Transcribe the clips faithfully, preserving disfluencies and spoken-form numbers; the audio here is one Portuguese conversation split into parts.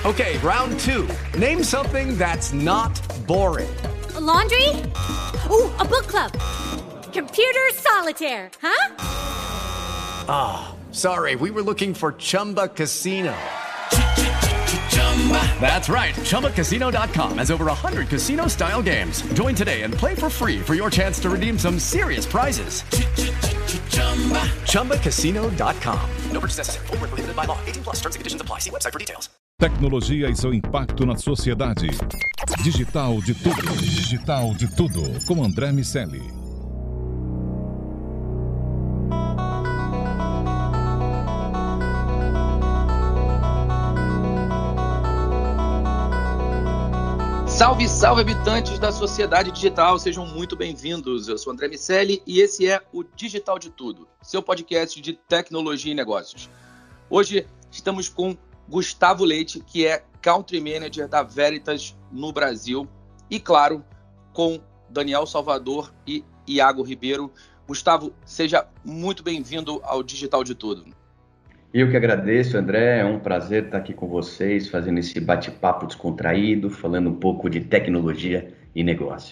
Okay, round two. Name something that's not boring. A laundry? Ooh, a book club. Computer solitaire, huh? Ah, oh, sorry, we were looking for Chumba Casino. That's right, Chumba Casino dot com has over one hundred casino-style games. Join today and play for free for your chance to redeem some serious prizes. Chumba Casino dot com. No purchase necessary. Void where prohibited by law. eighteen plus terms and conditions apply. See website for details. Tecnologia e seu impacto na sociedade. Digital de tudo. Digital de tudo. Com André Miceli. Salve, salve, habitantes da sociedade digital, sejam muito bem-vindos. Eu sou André Miceli e esse é o Digital de Tudo, seu podcast de tecnologia e negócios. Hoje estamos com Gustavo Leite, que é Country Manager da Veritas no Brasil, e claro, com Daniel Salvador e Iago Ribeiro. Gustavo, seja muito bem-vindo ao Digital de Tudo. Eu que agradeço, André, é um prazer estar aqui com vocês, fazendo esse bate-papo descontraído, falando um pouco de tecnologia e negócio.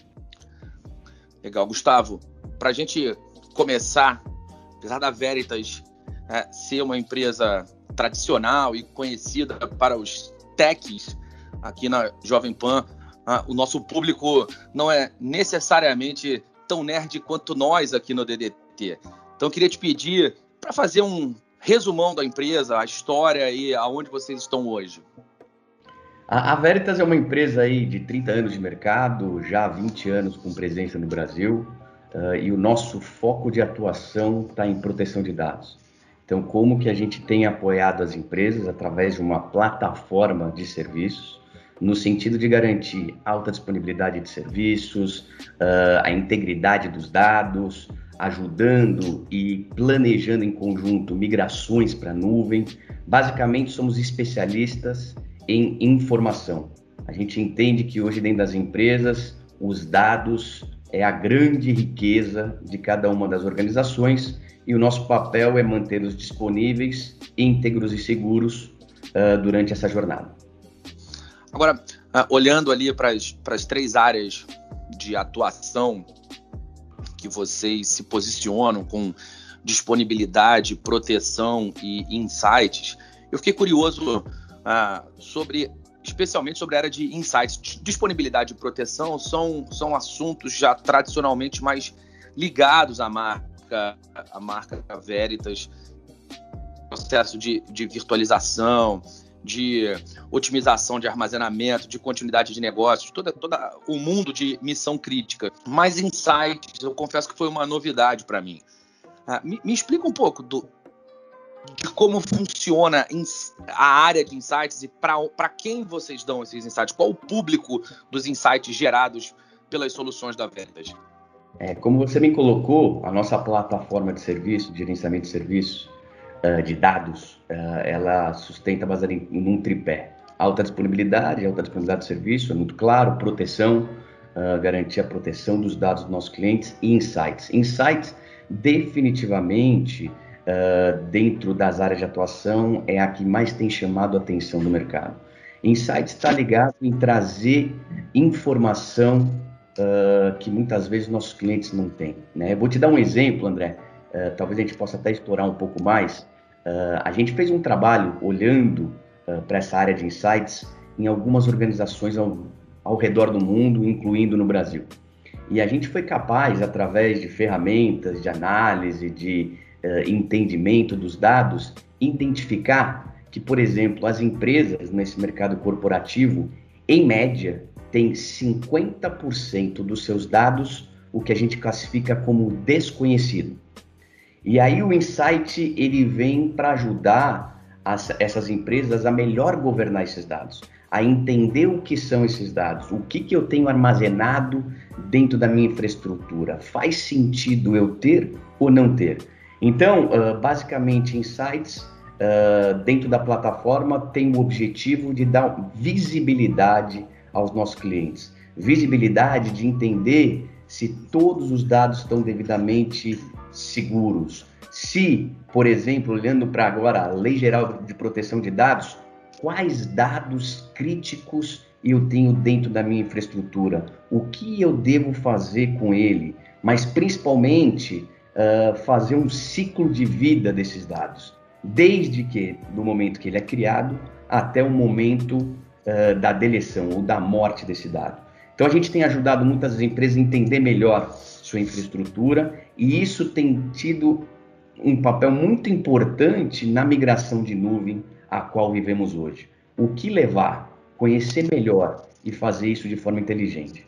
Legal, Gustavo, para a gente começar, apesar da Veritas é, ser uma empresa tradicional e conhecida para os techs aqui na Jovem Pan, ah, o nosso público não é necessariamente tão nerd quanto nós aqui no D D T. Então, eu queria te pedir para fazer um resumão da empresa, a história e aonde vocês estão hoje. A, a Veritas é uma empresa aí de trinta anos de mercado, já há vinte anos com presença no Brasil, uh, e o nosso foco de atuação está em proteção de dados. Então, como que a gente tem apoiado as empresas através de uma plataforma de serviços, no sentido de garantir alta disponibilidade de serviços, uh, a integridade dos dados, ajudando e planejando em conjunto migrações para a nuvem. Basicamente, somos especialistas em informação. A gente entende que hoje dentro das empresas, os dados é a grande riqueza de cada uma das organizações e o nosso papel é mantê-los disponíveis, íntegros e seguros uh, durante essa jornada. Agora, uh, olhando ali para as três áreas de atuação que vocês se posicionam com disponibilidade, proteção e insights, eu fiquei curioso uh, sobre, especialmente sobre a área de insights. Disponibilidade e proteção são, são assuntos já tradicionalmente mais ligados à marca, à marca Veritas, processo de, de virtualização, de otimização de armazenamento, de continuidade de negócios, todo toda o mundo de missão crítica. Mas insights, eu confesso que foi uma novidade para mim. Ah, me, me explica um pouco do, de como funciona a área de insights e para quem vocês dão esses insights, qual o público dos insights gerados pelas soluções da Veritas? É, como você me colocou, a nossa plataforma de serviço, de gerenciamento de serviços, Uh, de dados, uh, ela sustenta baseada em, em um tripé. Alta disponibilidade, alta disponibilidade de serviço, é muito claro, proteção, uh, garantir a proteção dos dados dos nossos clientes e insights. Insights, definitivamente, uh, dentro das áreas de atuação, é a que mais tem chamado a atenção do mercado. Insights está ligado em trazer informação uh, que muitas vezes nossos clientes não têm, né? Eu vou te dar um exemplo, André. Uh, talvez a gente possa até explorar um pouco mais. Uh, a gente fez um trabalho olhando uh, para essa área de insights em algumas organizações ao, ao redor do mundo, incluindo no Brasil. E a gente foi capaz, através de ferramentas de análise, de uh, entendimento dos dados, identificar que, por exemplo, as empresas nesse mercado corporativo, em média, têm cinquenta por cento dos seus dados, o que a gente classifica como desconhecido. E aí o insight ele vem para ajudar as, essas empresas a melhor governar esses dados, a entender o que são esses dados, o que, que eu tenho armazenado dentro da minha infraestrutura. Faz sentido eu ter ou não ter? Então, uh, basicamente, insights uh, dentro da plataforma tem o objetivo de dar visibilidade aos nossos clientes. Visibilidade de entender se todos os dados estão devidamente seguros. Se, por exemplo, olhando para agora a Lei Geral de Proteção de Dados, quais dados críticos eu tenho dentro da minha infraestrutura, o que eu devo fazer com ele, mas principalmente uh, fazer um ciclo de vida desses dados, desde que, do momento que ele é criado até o momento uh, da deleção ou da morte desse dado. Então a gente tem ajudado muitas empresas a entender melhor sua infraestrutura e isso tem tido um papel muito importante na migração de nuvem a qual vivemos hoje. O que levar? Conhecer melhor e fazer isso de forma inteligente.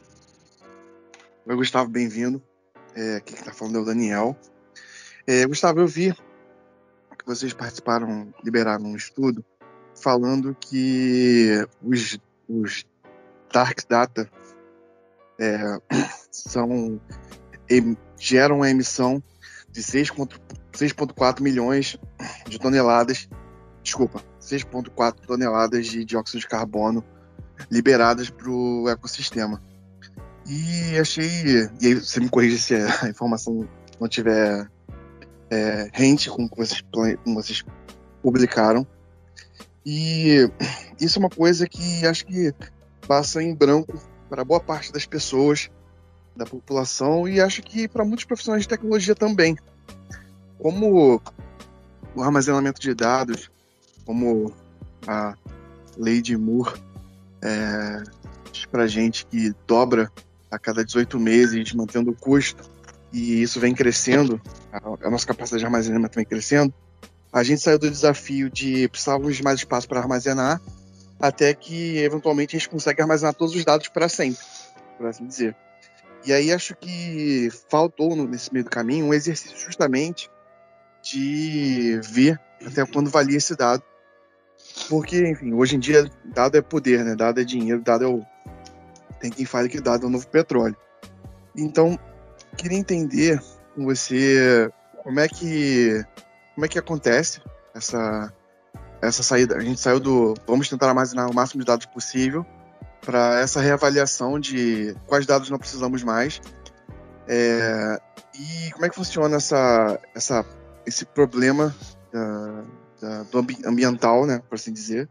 Oi, Gustavo, bem-vindo. É, aqui que está falando é o Daniel. É, Gustavo, eu vi que vocês participaram, liberaram um estudo falando que os, os Dark Data é, são, em, geram a emissão de seis vírgula quatro milhões de toneladas, desculpa, seis vírgula quatro toneladas de dióxido de carbono liberadas para o ecossistema. E achei, e aí você me corrige se a informação não tiver é, rente com o que vocês, com vocês publicaram. E isso é uma coisa que acho que passa em branco para boa parte das pessoas, da população, e acho que para muitos profissionais de tecnologia também. Como o armazenamento de dados, como a lei de Moore é, diz para a gente que dobra a cada dezoito meses, mantendo o custo, e isso vem crescendo, a, a nossa capacidade de armazenamento vem crescendo, a gente saiu do desafio de precisávamos de mais espaço para armazenar, até que eventualmente a gente consegue armazenar todos os dados para sempre, por assim dizer. E aí acho que faltou nesse meio do caminho um exercício justamente de ver até quando valia esse dado. Porque, enfim, hoje em dia dado é poder, né? Dado é dinheiro, dado é o... Tem quem fale que dado é o novo petróleo. Então, queria entender com você como é que, como é que acontece essa, essa saída. A gente saiu do vamos tentar armazenar o máximo de dados possível para essa reavaliação de quais dados não precisamos mais. É, e como é que funciona essa, essa, esse problema da, da, do ambi- ambiental, né, por assim dizer,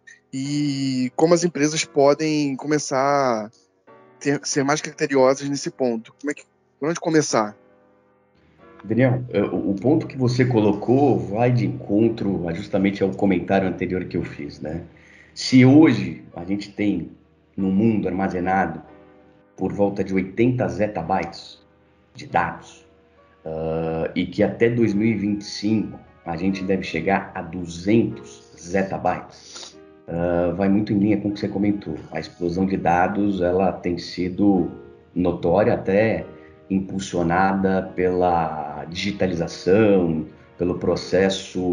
e como as empresas podem começar a ter, ser mais criteriosas nesse ponto. Como é que, por onde começar? Daniel, o ponto que você colocou vai de encontro justamente ao comentário anterior que eu fiz, né? Se hoje a gente tem no mundo armazenado por volta de oitenta zettabytes de dados, uh, e que até dois mil e vinte e cinco a gente deve chegar a duzentos zettabytes, uh, vai muito em linha com o que você comentou. A explosão de dados ela tem sido notória, até impulsionada pela digitalização, pelo processo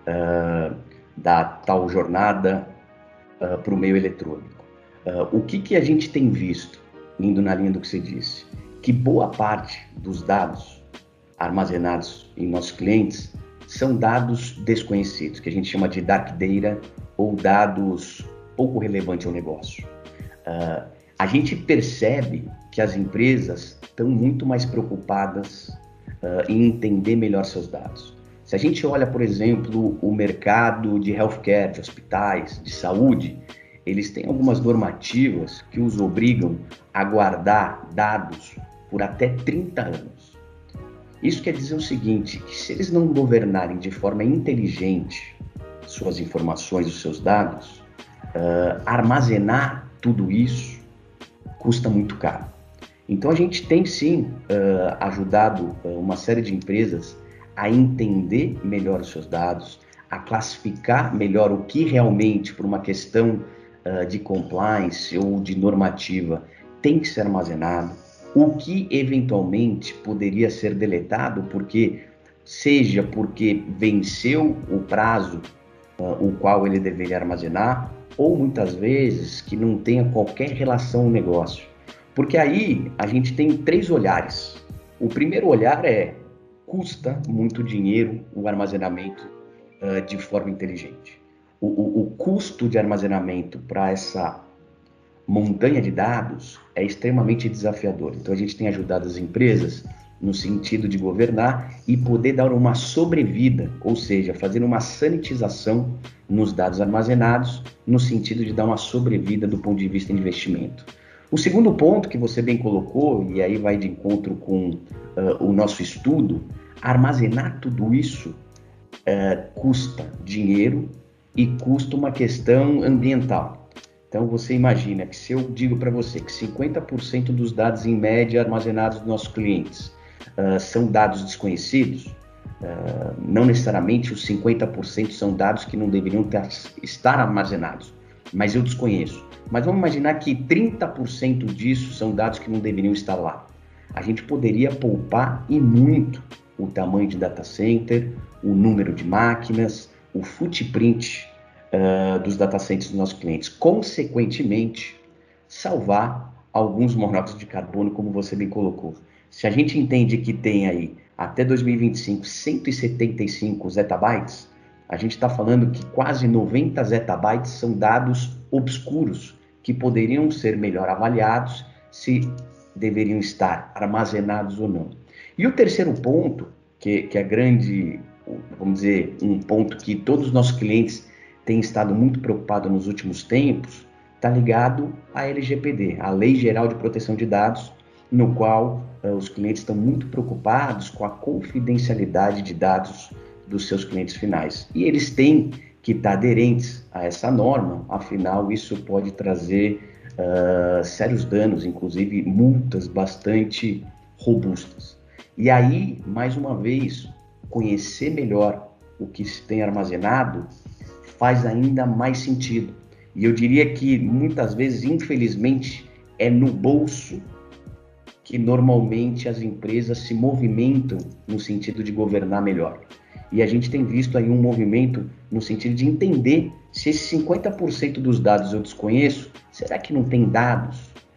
uh, da tal jornada uh, para o meio eletrônico. Uh, o que, que a gente tem visto, indo na linha do que você disse, que boa parte dos dados armazenados em nossos clientes são dados desconhecidos, que a gente chama de dark data ou dados pouco relevantes ao negócio. Uh, a gente percebe que as empresas estão muito mais preocupadas uh, em entender melhor seus dados. Se a gente olha, por exemplo, o mercado de healthcare, de hospitais, de saúde, eles têm algumas normativas que os obrigam a guardar dados por até trinta anos. Isso quer dizer o seguinte, que se eles não governarem de forma inteligente suas informações, os seus dados, uh, armazenar tudo isso custa muito caro. Então a gente tem sim uh, ajudado uh, uma série de empresas a entender melhor os seus dados, a classificar melhor o que realmente, por uma questão uh, de compliance ou de normativa, tem que ser armazenado, o que eventualmente poderia ser deletado, porque seja porque venceu o prazo uh, o qual ele deveria armazenar, ou muitas vezes que não tenha qualquer relação ao negócio. Porque aí a gente tem três olhares. O primeiro olhar é, custa muito dinheiro o armazenamento uh, de forma inteligente. O, o, o custo de armazenamento para essa montanha de dados é extremamente desafiador. Então a gente tem ajudado as empresas no sentido de governar e poder dar uma sobrevida, ou seja, fazer uma sanitização nos dados armazenados, no sentido de dar uma sobrevida do ponto de vista de investimento. O segundo ponto que você bem colocou, e aí vai de encontro com uh, o nosso estudo, armazenar tudo isso uh, custa dinheiro e custa uma questão ambiental. Então você imagina que se eu digo para você que cinquenta por cento dos dados em média armazenados dos nossos clientes uh, são dados desconhecidos, uh, não necessariamente os cinquenta por cento são dados que não deveriam ter, estar armazenados, mas eu desconheço. Mas vamos imaginar que trinta por cento disso são dados que não deveriam estar lá. A gente poderia poupar e muito o tamanho de data center, o número de máquinas, o footprint uh, dos data centers dos nossos clientes. Consequentemente, salvar alguns monóxidos de carbono, como você bem colocou. Se a gente entende que tem aí, até dois mil e vinte e cinco, cento e setenta e cinco zettabytes, a gente está falando que quase noventa zettabytes são dados obscuros, que poderiam ser melhor avaliados se deveriam estar armazenados ou não. E o terceiro ponto, que, que é grande, vamos dizer, um ponto que todos os nossos clientes têm estado muito preocupados nos últimos tempos, está ligado à L G P D, a Lei Geral de Proteção de Dados, no qual uh, os clientes estão muito preocupados com a confidencialidade de dados dos seus clientes finais. E eles têm que estar aderentes a essa norma, afinal isso pode trazer uh, sérios danos, inclusive multas bastante robustas. E aí, mais uma vez, conhecer melhor o que se tem armazenado faz ainda mais sentido. E eu diria que muitas vezes, infelizmente, é no bolso que normalmente as empresas se movimentam no sentido de governar melhor. E a gente tem visto aí um movimento no sentido de entender se esses cinquenta por cento dos dados eu desconheço, será que não tem dados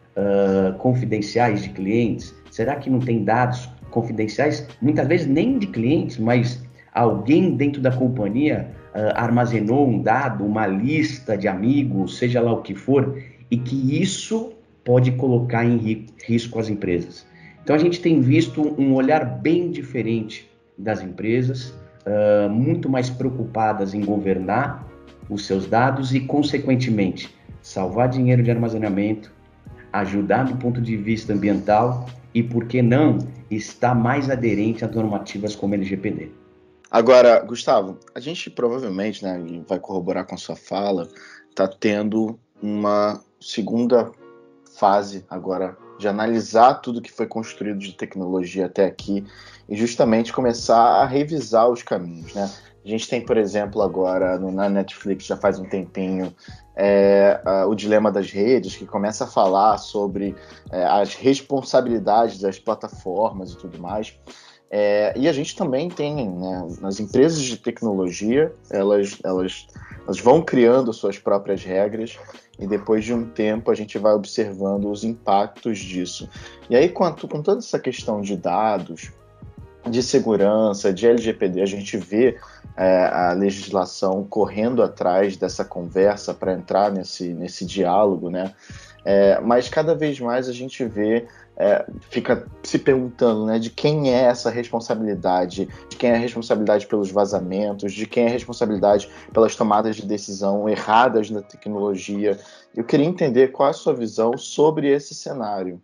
uh, confidenciais de clientes? Será que não tem dados confidenciais, muitas vezes nem de clientes, mas alguém dentro da companhia uh, armazenou um dado, uma lista de amigos, seja lá o que for, e que isso pode colocar em risco as empresas. Então a gente tem visto um olhar bem diferente das empresas, Uh, muito mais preocupadas em governar os seus dados e, consequentemente, salvar dinheiro de armazenamento, ajudar do ponto de vista ambiental e, por que não, estar mais aderente a normativas como L G P D. Agora, Gustavo, a gente provavelmente, né, vai corroborar com a sua fala, está tendo uma segunda fase agora de analisar tudo que foi construído de tecnologia até aqui e justamente começar a revisar os caminhos, né? A gente tem, por exemplo, agora no, na Netflix, já faz um tempinho, é, a, o Dilema das Redes, que começa a falar sobre é, as responsabilidades das plataformas e tudo mais. É, e a gente também tem, né, nas empresas de tecnologia, elas, elas, elas vão criando suas próprias regras e depois de um tempo a gente vai observando os impactos disso. E aí, com, com toda essa questão de dados, de segurança, de L G P D, a gente vê é, a legislação correndo atrás dessa conversa para entrar nesse, nesse diálogo, né? É, mas cada vez mais a gente vê, é, fica se perguntando, né, de quem é essa responsabilidade, de quem é a responsabilidade pelos vazamentos, de quem é a responsabilidade pelas tomadas de decisão erradas na tecnologia. Eu queria entender qual é a sua visão sobre esse cenário.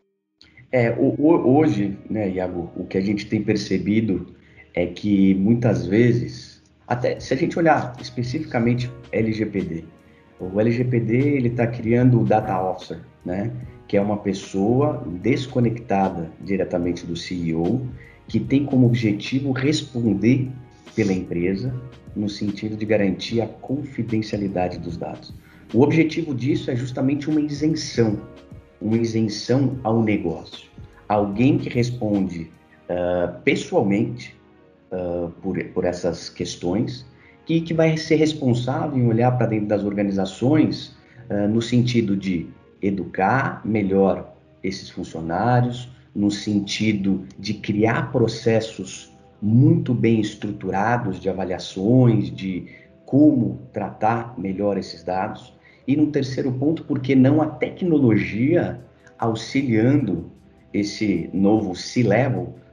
É, o, o, hoje, né, Iago, o que a gente tem percebido é que muitas vezes, até se a gente olhar especificamente L G P D, o L G P D ele está criando o Data Officer, né, que é uma pessoa desconectada diretamente do C E O, que tem como objetivo responder pela empresa no sentido de garantir a confidencialidade dos dados. O objetivo disso é justamente uma isenção, uma isenção ao negócio. Alguém que responde uh, pessoalmente uh, por, por essas questões, que, que vai ser responsável em olhar para dentro das organizações uh, no sentido de educar melhor esses funcionários, no sentido de criar processos muito bem estruturados de avaliações, de como tratar melhor esses dados. E no terceiro ponto, por que não a tecnologia auxiliando esse novo C-Level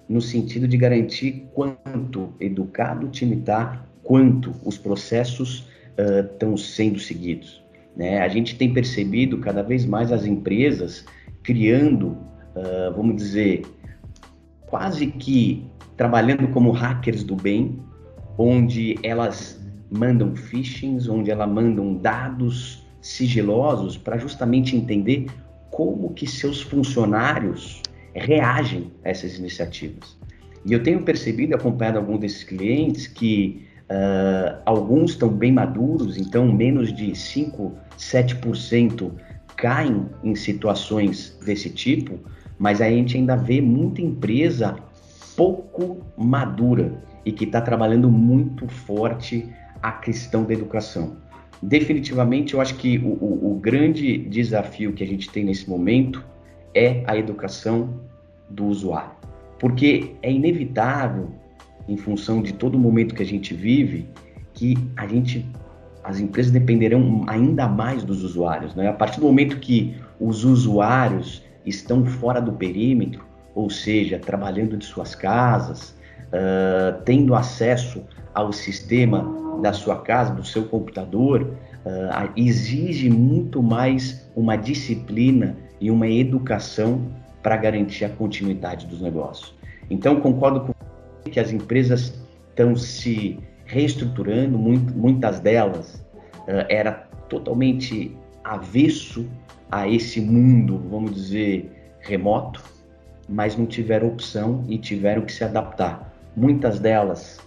no sentido de garantir quanto educado o time está, quanto os processos estão uh, sendo seguidos. Né? A gente tem percebido cada vez mais as empresas criando, uh, vamos dizer, quase que trabalhando como hackers do bem, onde elas mandam phishings, onde elas mandam dados sigilosos para justamente entender como que seus funcionários reagem a essas iniciativas. E eu tenho percebido, acompanhado alguns desses clientes, que uh, alguns estão bem maduros, então menos de cinco, sete por cento caem em situações desse tipo, mas a gente ainda vê muita empresa pouco madura e que está trabalhando muito forte a questão da educação. Definitivamente, eu acho que o, o, o grande desafio que a gente tem nesse momento é a educação do usuário. Porque é inevitável, em função de todo o momento que a gente vive, que a gente, as empresas dependerão ainda mais dos usuários, né? A partir do momento que os usuários estão fora do perímetro, ou seja, trabalhando de suas casas, uh, tendo acesso ao sistema da sua casa, do seu computador, uh, exige muito mais uma disciplina e uma educação para garantir a continuidade dos negócios. Então, concordo com você que as empresas estão se reestruturando, muito, muitas delas uh, era totalmente avesso a esse mundo, vamos dizer, remoto, mas não tiveram opção e tiveram que se adaptar. Muitas delas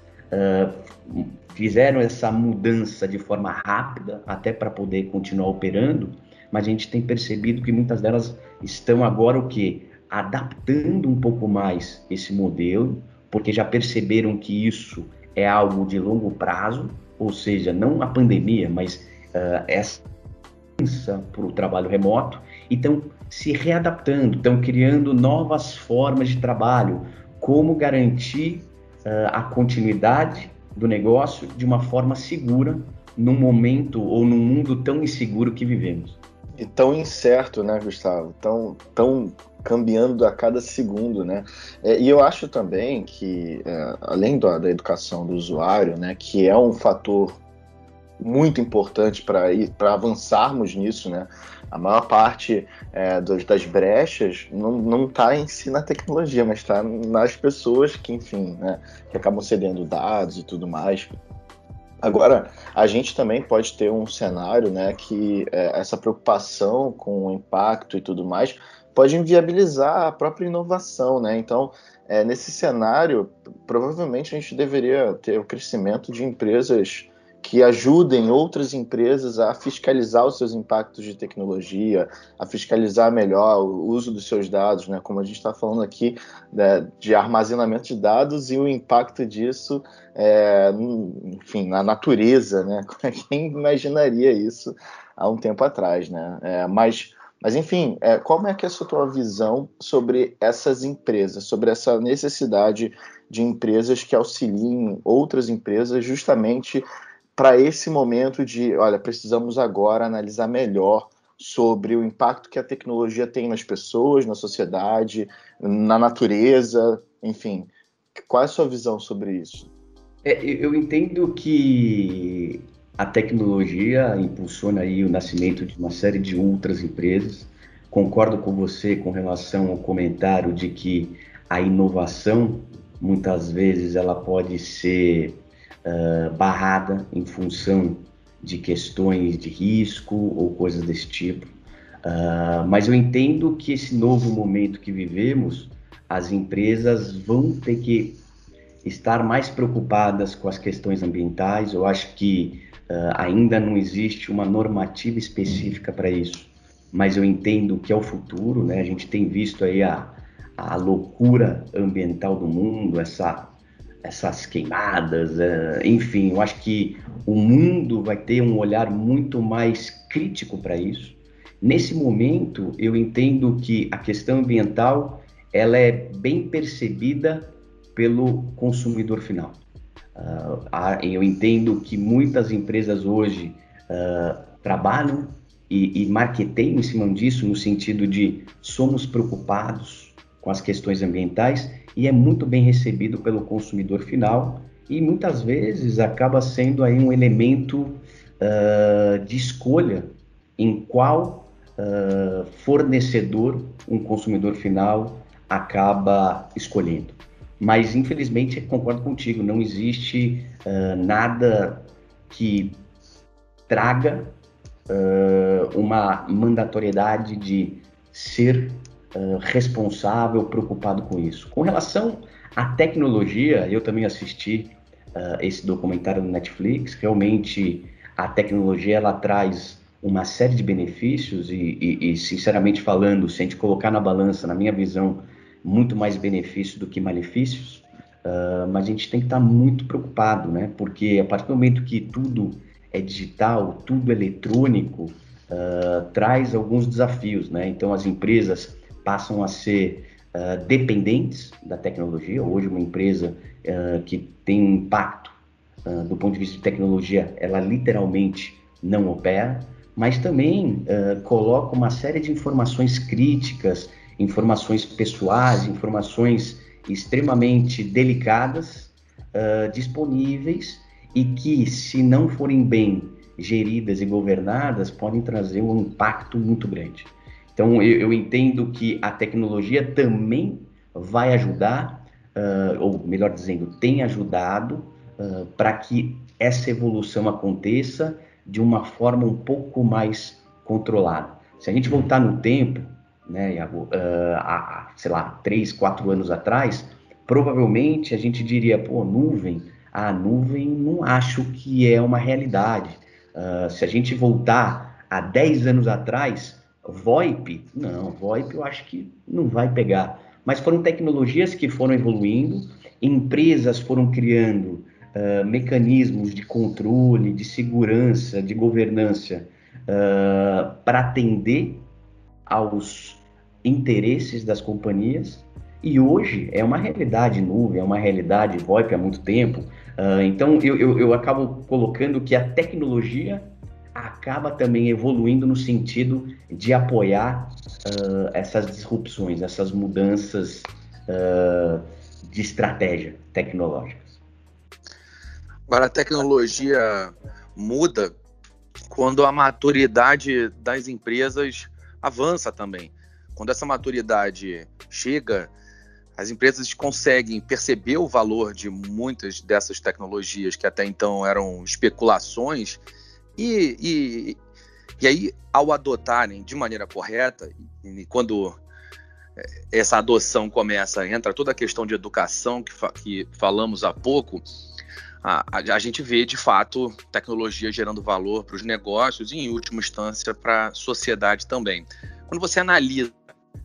uh, fizeram essa mudança de forma rápida, até para poder continuar operando, mas a gente tem percebido que muitas delas estão agora o quê? Adaptando um pouco mais esse modelo, porque já perceberam que isso é algo de longo prazo, ou seja, não a pandemia, mas uh, essa para o trabalho remoto, e estão se readaptando, estão criando novas formas de trabalho, como garantir uh, a continuidade do negócio de uma forma segura num momento ou num mundo tão inseguro que vivemos. E tão incerto, né, Gustavo? Tão, tão cambiando a cada segundo, né? É, e eu acho também que, é, além da, da educação do usuário, né, que é um fator muito importante para avançarmos nisso, né? A maior parte é, dos, das brechas não está em si na tecnologia, mas está nas pessoas que, enfim, né, que acabam cedendo dados e tudo mais. Agora, a gente também pode ter um cenário, né, que é, essa preocupação com o impacto e tudo mais pode inviabilizar a própria inovação, né? Então, é, nesse cenário, provavelmente a gente deveria ter o crescimento de empresas que ajudem outras empresas a fiscalizar os seus impactos de tecnologia, a fiscalizar melhor o uso dos seus dados, né? Como a gente está falando aqui, né, de armazenamento de dados e o impacto disso, é, enfim, na natureza, né? Quem imaginaria isso há um tempo atrás, né? É, mas, mas, enfim, é, como é que é a sua tua visão sobre essas empresas, sobre essa necessidade de empresas que auxiliem outras empresas justamente para esse momento de, olha, precisamos agora analisar melhor sobre o impacto que a tecnologia tem nas pessoas, na sociedade, na natureza, enfim. Qual é a sua visão sobre isso? É, eu entendo que a tecnologia impulsiona aí o nascimento de uma série de outras empresas. Concordo com você com relação ao comentário de que a inovação, muitas vezes, ela pode ser Uh, barrada em função de questões de risco ou coisas desse tipo. Uh, mas eu entendo que esse novo momento que vivemos, as empresas vão ter que estar mais preocupadas com as questões ambientais. Eu acho que uh, ainda não existe uma normativa específica para isso, mas eu entendo que é o futuro, né? A gente tem visto aí a, a loucura ambiental do mundo, essa essas queimadas, enfim, eu acho que o mundo vai ter um olhar muito mais crítico para isso. Nesse momento, eu entendo que a questão ambiental, ela é bem percebida pelo consumidor final. Uh, eu entendo que muitas empresas hoje uh, trabalham e, e marketeiam em cima disso, no sentido de somos preocupados com as questões ambientais, e é muito bem recebido pelo consumidor final e muitas vezes acaba sendo aí um elemento uh, de escolha em qual uh, fornecedor um consumidor final acaba escolhendo. Mas, infelizmente, concordo contigo, não existe uh, nada que traga uh, uma mandatoriedade de ser uh, responsável, preocupado com isso. Com relação à tecnologia, eu também assisti uh, esse documentário do Netflix. Realmente, a tecnologia ela traz uma série de benefícios e, e, e, sinceramente falando, se a gente colocar na balança, na minha visão, muito mais benefícios do que malefícios, uh, mas a gente tem que estar muito preocupado, né? Porque a partir do momento que tudo é digital, tudo eletrônico, uh, traz alguns desafios, né? Então as empresas passam a ser uh, dependentes da tecnologia. Hoje uma empresa uh, que tem um impacto uh, do ponto de vista de tecnologia, ela literalmente não opera, mas também uh, coloca uma série de informações críticas, informações pessoais, informações extremamente delicadas, uh, disponíveis e que, se não forem bem geridas e governadas, podem trazer um impacto muito grande. Então, eu, eu entendo que a tecnologia também vai ajudar, uh, ou melhor dizendo, tem ajudado uh, para que essa evolução aconteça de uma forma um pouco mais controlada. Se a gente voltar no tempo, né, Iago, uh, há, sei lá, três, quatro anos atrás, provavelmente a gente diria, pô, nuvem, a nuvem não acho que é uma realidade. Uh, se a gente voltar a dez anos atrás, VoIP, não, VoIP eu acho que não vai pegar. Mas foram tecnologias que foram evoluindo, empresas foram criando uh, mecanismos de controle, de segurança, de governança uh, para atender aos interesses das companhias, e hoje é uma realidade nuvem, é uma realidade VoIP há muito tempo. Uh, então eu, eu, eu acabo colocando que a tecnologia acaba também evoluindo no sentido de apoiar uh, essas disrupções, essas mudanças uh, de estratégia tecnológicas. Agora, a tecnologia muda quando a maturidade das empresas avança também. Quando essa maturidade chega, as empresas conseguem perceber o valor de muitas dessas tecnologias que até então eram especulações e, e, e aí, ao adotarem de maneira correta, e quando essa adoção começa, entra toda a questão de educação que, fa- que falamos há pouco, a, a, a gente vê, de fato, tecnologia gerando valor para os negócios e, em última instância, para a sociedade também. Quando você analisa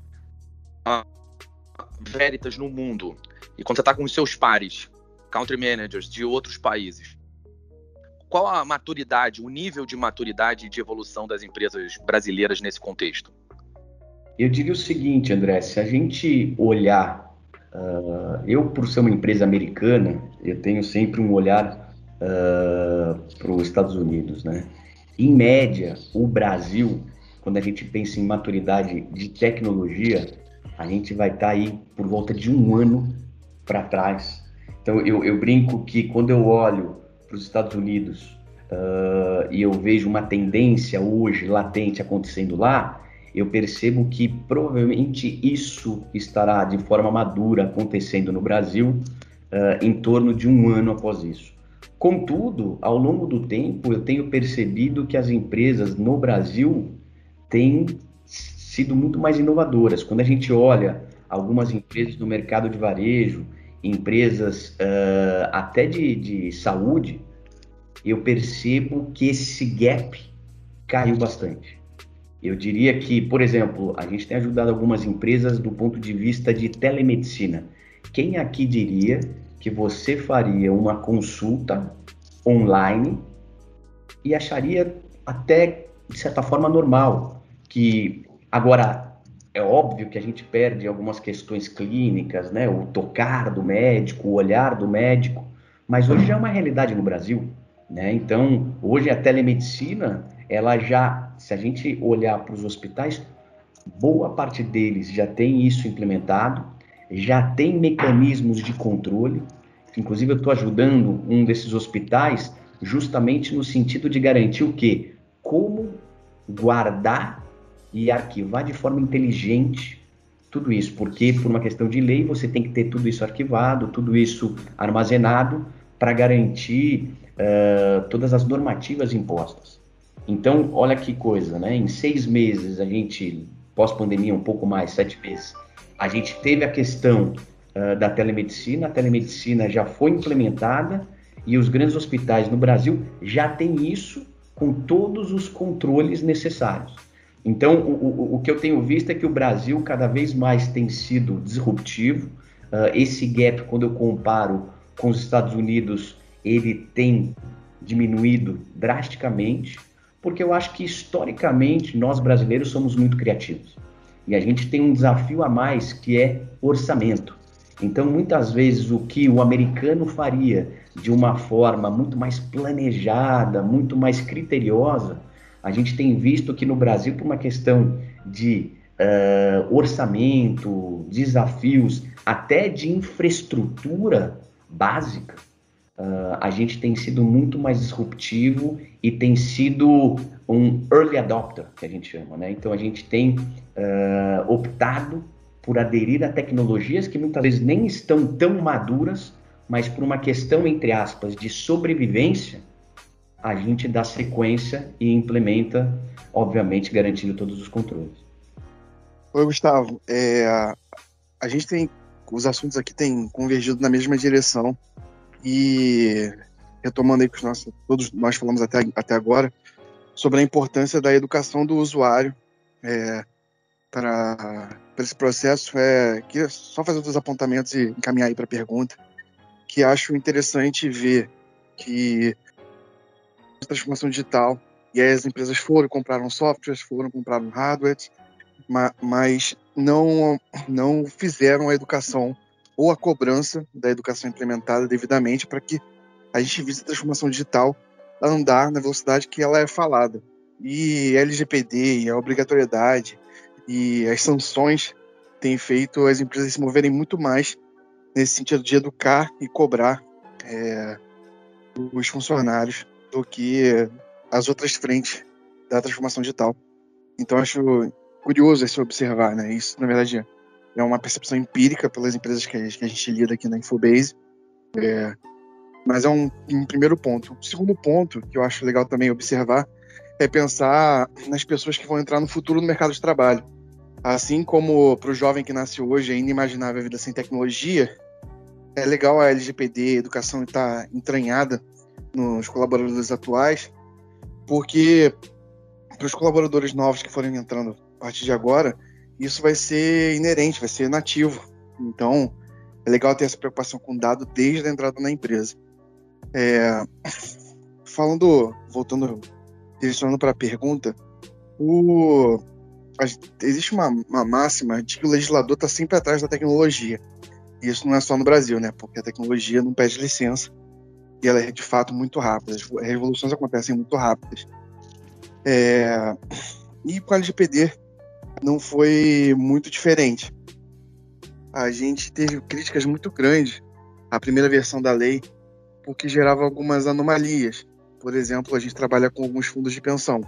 a Veritas no mundo e quando você está com os seus pares, country managers de outros países, qual a maturidade, o nível de maturidade e de evolução das empresas brasileiras nesse contexto? Eu diria o seguinte, André, se a gente olhar, uh, eu por ser uma empresa americana, eu tenho sempre um olhar uh, para os Estados Unidos, né? Em média, o Brasil, quando a gente pensa em maturidade de tecnologia, a gente vai estar aí por volta de um ano para trás. Então, eu, eu brinco que quando eu olho para os Estados Unidos uh, e eu vejo uma tendência hoje latente acontecendo lá, eu percebo que provavelmente isso estará de forma madura acontecendo no Brasil uh, em torno de um ano após isso. Contudo, ao longo do tempo, eu tenho percebido que as empresas no Brasil têm sido muito mais inovadoras. Quando a gente olha algumas empresas do mercado de varejo, empresas uh, até de, de saúde, eu percebo que esse gap caiu bastante. Eu diria que, por exemplo, a gente tem ajudado algumas empresas do ponto de vista de telemedicina. Quem aqui diria que você faria uma consulta online e acharia até, de certa forma, normal? Que, agora, é óbvio que a gente perde algumas questões clínicas, né? O tocar do médico, o olhar do médico, mas hoje já é uma realidade no Brasil, né? Então, hoje a telemedicina, ela já, se a gente olhar para os hospitais, boa parte deles já tem isso implementado. já tem mecanismos de controle. Inclusive, eu estou ajudando um desses hospitais justamente no sentido de garantir o quê? Como guardar e arquivar de forma inteligente tudo isso, porque por uma questão de lei você tem que ter tudo isso arquivado, tudo isso armazenado para garantir uh, todas as normativas impostas. Então, olha que coisa, né? Em seis meses, a gente, pós-pandemia, um pouco mais, sete meses, a gente teve a questão uh, da telemedicina, a telemedicina já foi implementada e os grandes hospitais no Brasil já têm isso com todos os controles necessários. Então, o, o, o que eu tenho visto é que o Brasil cada vez mais tem sido disruptivo. Uh, esse gap, quando eu comparo com os Estados Unidos, ele tem diminuído drasticamente, porque eu acho que, historicamente, nós brasileiros somos muito criativos. E a gente tem um desafio a mais, que é orçamento. Então, muitas vezes, o que o americano faria de uma forma muito mais planejada, muito mais criteriosa, a gente tem visto que no Brasil, por uma questão de uh, orçamento, desafios, até de infraestrutura básica, uh, a gente tem sido muito mais disruptivo e tem sido um early adopter, que a gente chama, né? Então, a gente tem uh, optado por aderir a tecnologias que muitas vezes nem estão tão maduras, mas por uma questão, entre aspas, de sobrevivência, a gente dá sequência e implementa, obviamente, garantindo todos os controles. Oi, Gustavo. É, a gente tem, os assuntos aqui têm convergido na mesma direção e, retomando aí que os nossos, todos nós falamos até, até agora, sobre a importância da educação do usuário é, para esse processo, é, queria só fazer outros apontamentos e encaminhar aí para a pergunta, que acho interessante ver que a transformação digital, e aí as empresas foram, compraram softwares, foram, compraram hardware, mas não, não fizeram a educação ou a cobrança da educação implementada devidamente para que a gente visse a transformação digital andar na velocidade que ela é falada. E L G P D, e a obrigatoriedade e as sanções têm feito as empresas se moverem muito mais nesse sentido de educar e cobrar é, os funcionários do que as outras frentes da transformação digital. Então, acho curioso esse observar, né? Isso, na verdade, é uma percepção empírica pelas empresas que a gente lida aqui na Infobase, é, mas é um, um primeiro ponto. O segundo ponto, que eu acho legal também observar, é pensar nas pessoas que vão entrar no futuro no mercado de trabalho. Assim como para o jovem que nasce hoje é inimaginável a vida sem tecnologia, é legal a L G P D, a educação estar entranhada nos colaboradores atuais, porque para os colaboradores novos que forem entrando a partir de agora, isso vai ser inerente, vai ser nativo. Então, é legal ter essa preocupação com o dado desde a entrada na empresa. É, falando, voltando, direcionando para a pergunta, o, a, existe uma, uma máxima de que o legislador está sempre atrás da tecnologia. E isso não é só no Brasil, né? Porque a tecnologia não pede licença e ela é de fato muito rápida. As revoluções acontecem muito rápidas. É, e com a L G P D não foi muito diferente. A gente teve críticas muito grandes à primeira versão da lei, porque gerava algumas anomalias. Por exemplo, a gente trabalha com alguns fundos de pensão.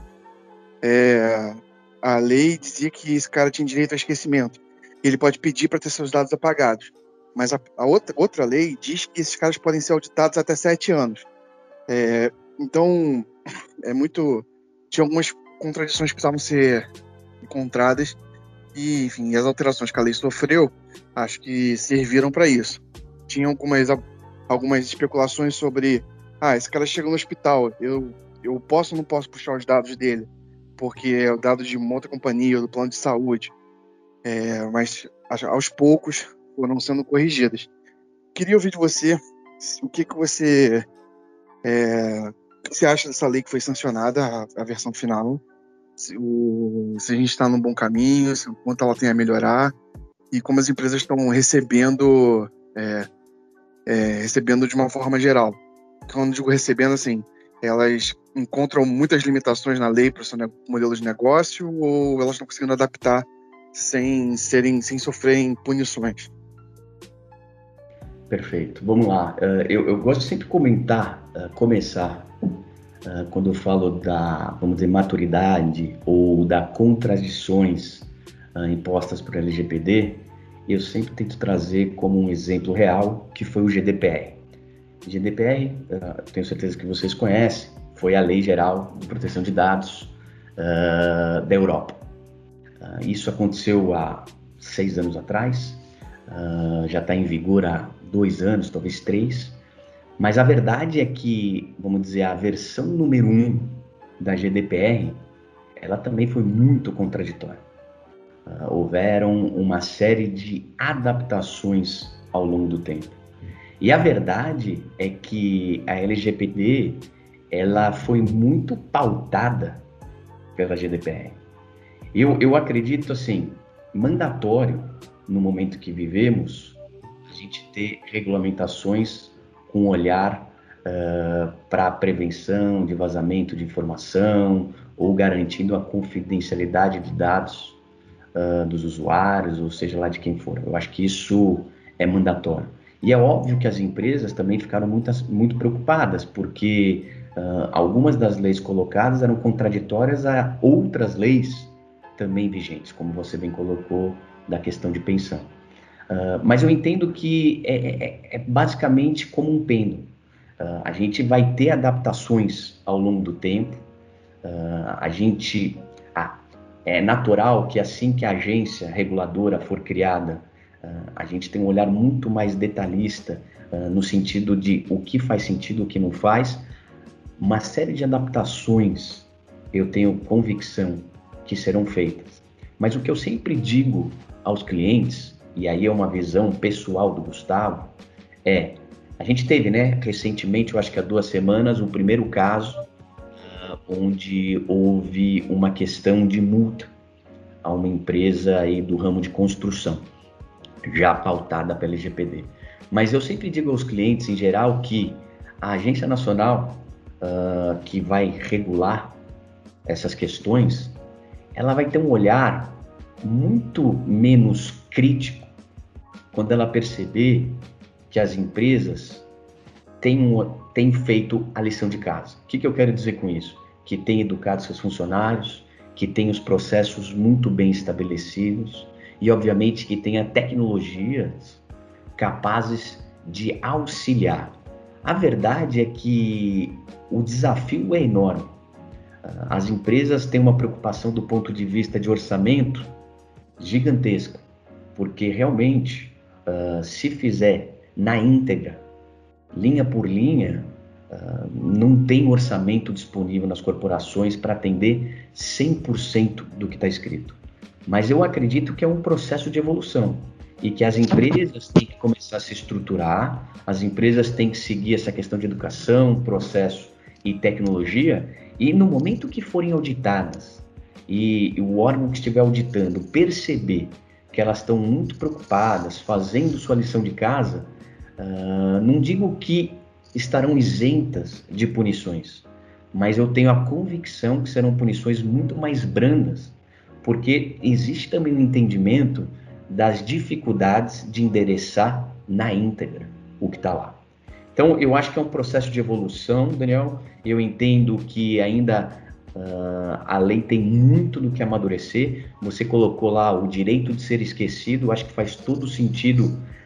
É, a lei dizia que esse cara tinha direito a esquecimento. Ele pode pedir para ter seus dados apagados. Mas a, a outra, outra lei diz que esses caras podem ser auditados até sete anos. É, então, é muito... Tinha algumas contradições que precisavam ser encontradas. E, enfim, as alterações que a lei sofreu, acho que serviram para isso. Tinha algumas, algumas especulações sobre... Ah, esse cara chega no hospital, eu, eu posso ou não posso puxar os dados dele? Porque é o dado de uma outra companhia, ou do plano de saúde. É, mas, aos poucos... foram sendo corrigidas. Queria ouvir de você o que, que você é, o que você acha dessa lei que foi sancionada, a, a versão final, se, o, se a gente está num bom caminho, se, quanto ela tem a melhorar e como as empresas estão recebendo é, é, recebendo de uma forma geral. Quando digo recebendo, assim, elas encontram muitas limitações na lei para o seu modelo de negócio ou elas estão conseguindo adaptar sem serem, sem sofrerem punições? Perfeito. Vamos lá. Uh, eu, eu gosto sempre de comentar, uh, começar, uh, quando eu falo da, vamos dizer, maturidade ou da contradições uh, impostas por L G P D, eu sempre tento trazer como um exemplo real que foi o G D P R. O G D P R, uh, tenho certeza que vocês conhecem, foi a Lei Geral de Proteção de Dados uh, da Europa. Uh, isso aconteceu há seis anos atrás, uh, já está em vigor há dois anos, talvez três, mas a verdade é que, vamos dizer, a versão número um da G D P R, ela também foi muito contraditória. Uh, houveram uma série de adaptações ao longo do tempo. E a verdade é que a L G P D, ela foi muito pautada pela G D P R. Eu, eu acredito, assim, mandatório, no momento que vivemos, a gente ter regulamentações com olhar uh, para a prevenção de vazamento de informação ou garantindo a confidencialidade de dados uh, dos usuários, ou seja lá de quem for. Eu acho que isso é mandatório. E é óbvio que as empresas também ficaram muitas, muito preocupadas, porque uh, algumas das leis colocadas eram contraditórias a outras leis também vigentes, como você bem colocou, da questão de pensão. Uh, mas eu entendo que é, é, é basicamente como um pêndulo. Uh, a gente vai ter adaptações ao longo do tempo. Uh, a gente ah, é natural que assim que a agência reguladora for criada, uh, a gente tem um olhar muito mais detalhista uh, no sentido de o que faz sentido, o que não faz. Uma série de adaptações eu tenho convicção que serão feitas. Mas o que eu sempre digo aos clientes, e aí é uma visão pessoal do Gustavo, é, a gente teve, né, recentemente, eu acho que há duas semanas, o primeiro caso uh, onde houve uma questão de multa a uma empresa aí do ramo de construção, já pautada pela L G P D. Mas eu sempre digo aos clientes, em geral, que a Agência Nacional uh, que vai regular essas questões, ela vai ter um olhar muito menos crítico quando ela perceber que as empresas têm, têm feito a lição de casa. O que, que eu quero dizer com isso? Que têm educado seus funcionários, que têm os processos muito bem estabelecidos e, obviamente, que tenha tecnologias capazes de auxiliar. A verdade é que o desafio é enorme. As empresas têm uma preocupação do ponto de vista de orçamento gigantesca, porque realmente, uh, se fizer na íntegra, linha por linha, uh, não tem orçamento disponível nas corporações para atender cem por cento do que está escrito. Mas eu acredito que é um processo de evolução e que as empresas têm que começar a se estruturar, as empresas têm que seguir essa questão de educação, processo e tecnologia, e no momento que forem auditadas e o órgão que estiver auditando perceber que elas estão muito preocupadas, fazendo sua lição de casa, uh, não digo que estarão isentas de punições, mas eu tenho a convicção que serão punições muito mais brandas, porque existe também um entendimento das dificuldades de endereçar na íntegra o que está lá. Então, eu acho que é um processo de evolução, Daniel. Eu entendo que ainda uh, a lei tem muito do que amadurecer. Você colocou lá o direito de ser esquecido. Eu acho que faz todo sentido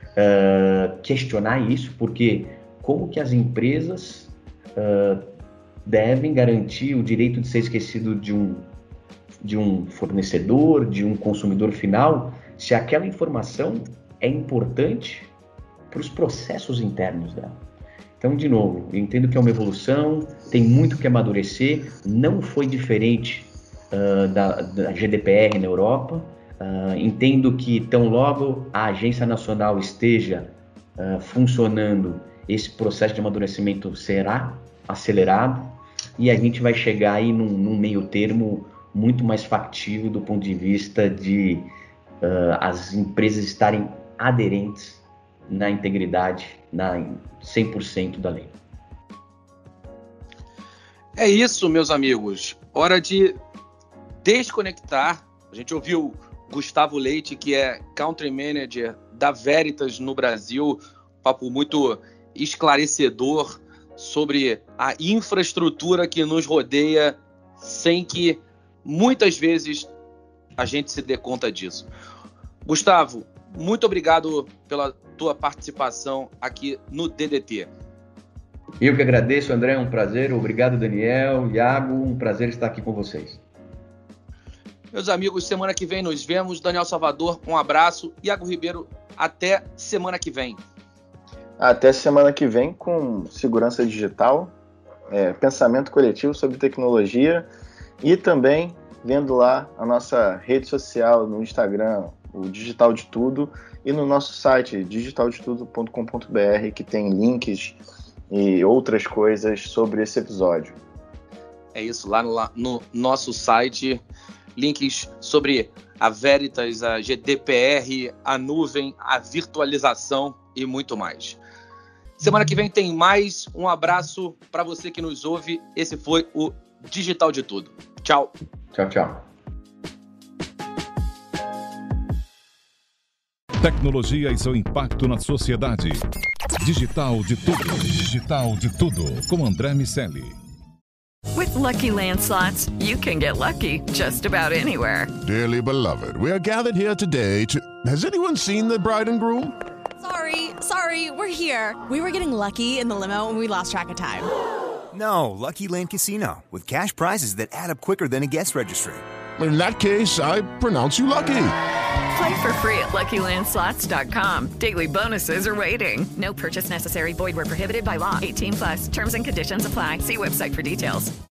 uh, questionar isso, porque como que as empresas uh, devem garantir o direito de ser esquecido de um, de um fornecedor, de um consumidor final, se aquela informação é importante para os processos internos dela. Então, de novo, eu entendo que é uma evolução, tem muito que amadurecer, não foi diferente uh, da, da G D P R na Europa. Uh, entendo que tão logo a Agência Nacional esteja uh, funcionando, esse processo de amadurecimento será acelerado e a gente vai chegar aí num, num meio termo muito mais factível do ponto de vista de uh, as empresas estarem aderentes na integridade, na cem por cento da lei. É isso, meus amigos. Hora de desconectar. A gente ouviu Gustavo Leite, que é Country Manager da Veritas no Brasil, papo muito esclarecedor sobre a infraestrutura que nos rodeia sem que muitas vezes a gente se dê conta disso. Gustavo, muito obrigado pela tua participação aqui no D D T. Eu que agradeço, André, um prazer. Obrigado, Daniel, Iago, um prazer estar aqui com vocês. Meus amigos, semana que vem nos vemos. Daniel Salvador, um abraço. Iago Ribeiro, até semana que vem. Até semana que vem com segurança digital, é, pensamento coletivo sobre tecnologia e também vendo lá a nossa rede social no Instagram, o Digital de Tudo, e no nosso site digital de tudo ponto com ponto b r, que tem links e outras coisas sobre esse episódio. É isso, lá no, no nosso site, links sobre a Veritas, a G D P R, a nuvem, a virtualização e muito mais. Semana que vem tem mais. Um abraço para você que nos ouve. Esse foi o Digital de Tudo. Tchau. Tchau, tchau. Tecnologia e seu impacto na sociedade. Digital de Tudo. Digital de Tudo. Com André Miceli. With Lucky Land Slots, you can get lucky just about anywhere. Dearly beloved, we are gathered here today to... Has anyone seen the bride and groom? Sorry, sorry, we're here. We were getting lucky in the limo and we lost track of time. No, Lucky Land Casino, with cash prizes that add up quicker than a guest registry. In that case, I pronounce you lucky. Play for free at lucky land slots dot com. Daily bonuses are waiting. No purchase necessary. Void where prohibited by law. eighteen plus. Terms and conditions apply. See website for details.